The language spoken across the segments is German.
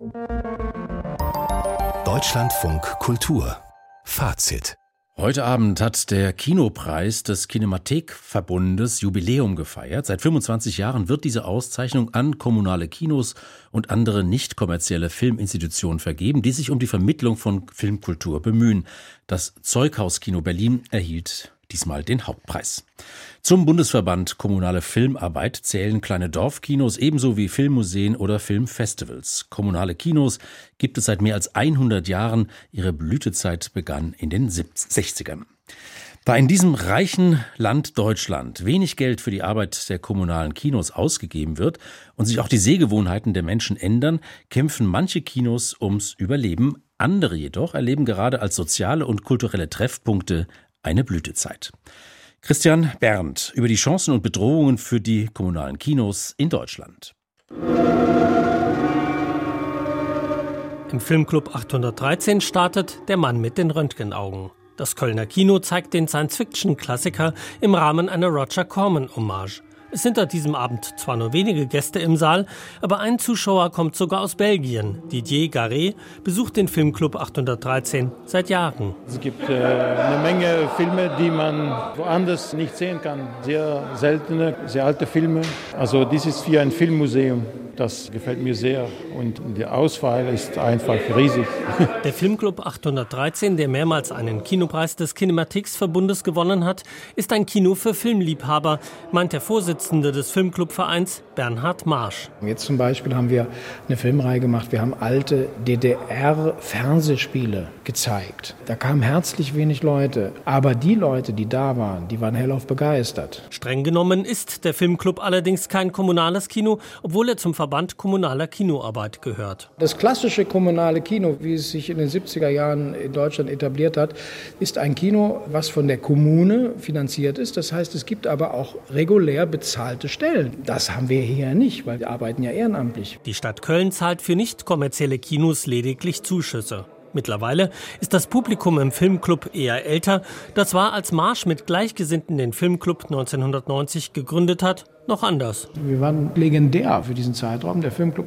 Deutschlandfunk Kultur. Fazit. Heute Abend hat der Kinopreis des Kinemathek-Verbundes Jubiläum gefeiert. Seit 25 Jahren wird diese Auszeichnung an kommunale Kinos und andere nicht kommerzielle Filminstitutionen vergeben, die sich um die Vermittlung von Filmkultur bemühen. Das Zeughaus-Kino Berlin erhielt diesmal den Hauptpreis. Zum Bundesverband Kommunale Filmarbeit zählen kleine Dorfkinos ebenso wie Filmmuseen oder Filmfestivals. Kommunale Kinos gibt es seit mehr als 100 Jahren. Ihre Blütezeit begann in den 60ern. Da in diesem reichen Land Deutschland wenig Geld für die Arbeit der kommunalen Kinos ausgegeben wird und sich auch die Sehgewohnheiten der Menschen ändern, kämpfen manche Kinos ums Überleben. Andere jedoch erleben gerade als soziale und kulturelle Treffpunkte eine Blütezeit. Christian Berndt über die Chancen und Bedrohungen für die kommunalen Kinos in Deutschland. Im Filmclub 813 startet Der Mann mit den Röntgenaugen. Das Kölner Kino zeigt den Science-Fiction-Klassiker im Rahmen einer Roger Corman-Hommage. Es sind an diesem Abend zwar nur wenige Gäste im Saal, aber ein Zuschauer kommt sogar aus Belgien. Didier Garret besucht den Filmclub 813 seit Jahren. Es gibt eine Menge Filme, die man woanders nicht sehen kann. Sehr seltene, sehr alte Filme. Also dies ist wie ein Filmmuseum. Das gefällt mir sehr und die Auswahl ist einfach riesig. Der Filmclub 813, der mehrmals einen Kinopreis des Kinematheks-Verbundes gewonnen hat, ist ein Kino für Filmliebhaber, meint der Vorsitzende des Filmclubvereins Bernhard Marsch. Jetzt zum Beispiel haben wir eine Filmreihe gemacht, wir haben alte DDR-Fernsehspiele gezeigt. Da kamen herzlich wenig Leute, aber die Leute, die da waren, die waren hellauf begeistert. Streng genommen ist der Filmclub allerdings kein kommunales Kino, obwohl er zum Verband kommunaler Kinoarbeit gehört. Das klassische kommunale Kino, wie es sich in den 70er Jahren in Deutschland etabliert hat, ist ein Kino, was von der Kommune finanziert ist. Das heißt, es gibt aber auch regulär bezahlte Stellen. Das haben wir hier nicht, weil wir arbeiten ja ehrenamtlich. Die Stadt Köln zahlt für nicht kommerzielle Kinos lediglich Zuschüsse. Mittlerweile ist das Publikum im Filmclub eher älter. Das war, als Marsch mit Gleichgesinnten den Filmclub 1990 gegründet hat, noch anders. Wir waren legendär für diesen Zeitraum. Der Filmclub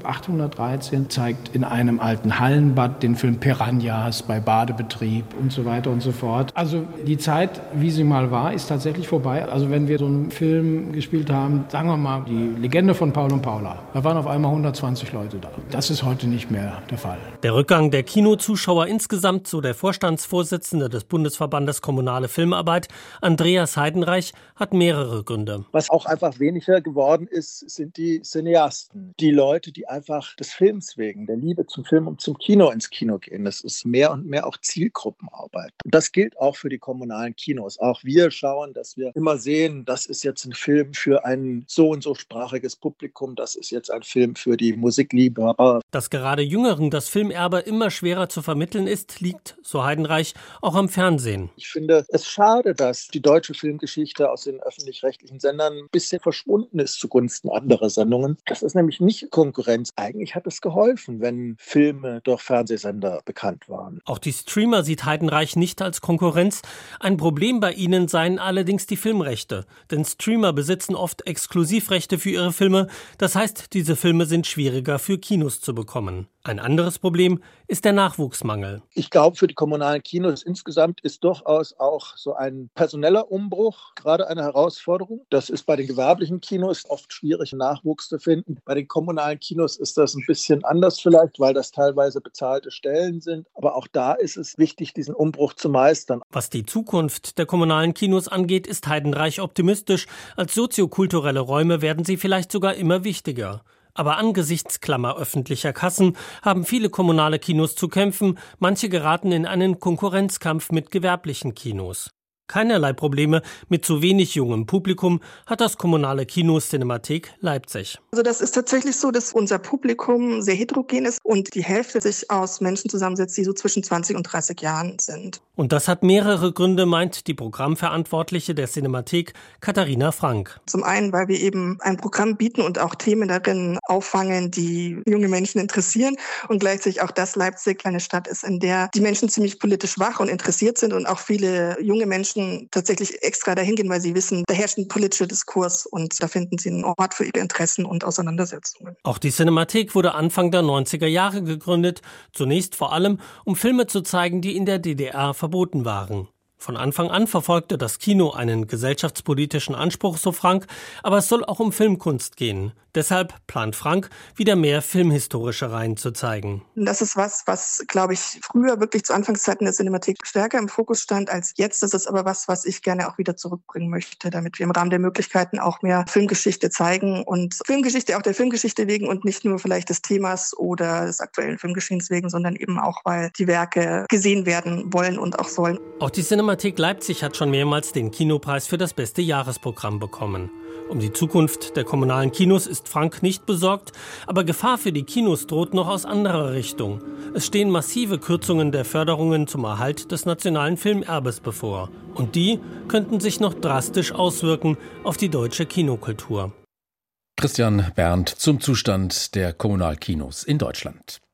813 zeigt in einem alten Hallenbad den Film Piranhas bei Badebetrieb und so weiter und so fort. Also die Zeit, wie sie mal war, ist tatsächlich vorbei. Also wenn wir so einen Film gespielt haben, sagen wir mal, die Legende von Paul und Paula, da waren auf einmal 120 Leute da. Das ist heute nicht mehr der Fall. Der Rückgang der Kinozuschauer insgesamt, so der Vorstandsvorsitzende des Bundesverbandes Kommunale Filmarbeit, Andreas Heidenreich, hat mehrere Gründe. Was auch einfach wenig geworden ist, sind die Cineasten. Die Leute, die einfach des Films wegen, der Liebe zum Film und zum Kino ins Kino gehen. Das ist mehr und mehr auch Zielgruppenarbeit. Und das gilt auch für die kommunalen Kinos. Auch wir schauen, dass wir immer sehen, das ist jetzt ein Film für ein so und so sprachiges Publikum, das ist jetzt ein Film für die Musikliebhaber. Dass gerade Jüngeren das Filmerbe immer schwerer zu vermitteln ist, liegt, so Heidenreich, auch am Fernsehen. Ich finde es schade, dass die deutsche Filmgeschichte aus den öffentlich-rechtlichen Sendern ein bisschen verschwunden ist zugunsten anderer Sendungen. Das ist nämlich nicht Konkurrenz. Eigentlich hat es geholfen, wenn Filme durch Fernsehsender bekannt waren. Auch die Streamer sieht Heidenreich nicht als Konkurrenz. Ein Problem bei ihnen seien allerdings die Filmrechte. Denn Streamer besitzen oft Exklusivrechte für ihre Filme. Das heißt, diese Filme sind schwieriger für Kinos zu bekommen. Ein anderes Problem ist der Nachwuchsmangel. Ich glaube, für die kommunalen Kinos insgesamt ist durchaus auch so ein personeller Umbruch gerade eine Herausforderung. Das ist bei den gewerblichen Kinos oft schwierig, Nachwuchs zu finden. Bei den kommunalen Kinos ist das ein bisschen anders vielleicht, weil das teilweise bezahlte Stellen sind. Aber auch da ist es wichtig, diesen Umbruch zu meistern. Was die Zukunft der kommunalen Kinos angeht, ist Heidenreich optimistisch. Als soziokulturelle Räume werden sie vielleicht sogar immer wichtiger. Aber angesichts öffentlicher Kassen haben viele kommunale Kinos zu kämpfen. Manche geraten in einen Konkurrenzkampf mit gewerblichen Kinos. Keinerlei Probleme mit zu wenig jungem Publikum hat das kommunale Kino Cinemathek Leipzig. Also das ist tatsächlich so, dass unser Publikum sehr heterogen ist und die Hälfte sich aus Menschen zusammensetzt, die so zwischen 20 und 30 Jahren sind. Und das hat mehrere Gründe, meint die Programmverantwortliche der Cinemathek, Katharina Frank. Zum einen, weil wir eben ein Programm bieten und auch Themen darin auffangen, die junge Menschen interessieren und gleichzeitig auch, dass Leipzig eine Stadt ist, in der die Menschen ziemlich politisch wach und interessiert sind und auch viele junge Menschen Menschen tatsächlich extra dahin gehen, weil sie wissen, da herrscht ein politischer Diskurs und da finden sie einen Ort für ihre Interessen und Auseinandersetzungen. Auch die Cinemathek wurde Anfang der 90er Jahre gegründet, zunächst vor allem, um Filme zu zeigen, die in der DDR verboten waren. Von Anfang an verfolgte das Kino einen gesellschaftspolitischen Anspruch, so Frank, aber es soll auch um Filmkunst gehen. Deshalb plant Frank, wieder mehr filmhistorische Reihen zu zeigen. Das ist was, glaube ich, früher wirklich zu Anfangszeiten der Cinemathek stärker im Fokus stand als jetzt. Das ist aber was ich gerne auch wieder zurückbringen möchte, damit wir im Rahmen der Möglichkeiten auch mehr Filmgeschichte zeigen und Filmgeschichte auch der Filmgeschichte wegen und nicht nur vielleicht des Themas oder des aktuellen Filmgeschehens wegen, sondern eben auch, weil die Werke gesehen werden wollen und auch sollen. Auch die Cinemathek Leipzig hat schon mehrmals den Kinopreis für das beste Jahresprogramm bekommen. Um die Zukunft der kommunalen Kinos ist Frank nicht besorgt, aber Gefahr für die Kinos droht noch aus anderer Richtung. Es stehen massive Kürzungen der Förderungen zum Erhalt des nationalen Filmerbes bevor. Und die könnten sich noch drastisch auswirken auf die deutsche Kinokultur. Christian Berndt zum Zustand der Kommunalkinos in Deutschland.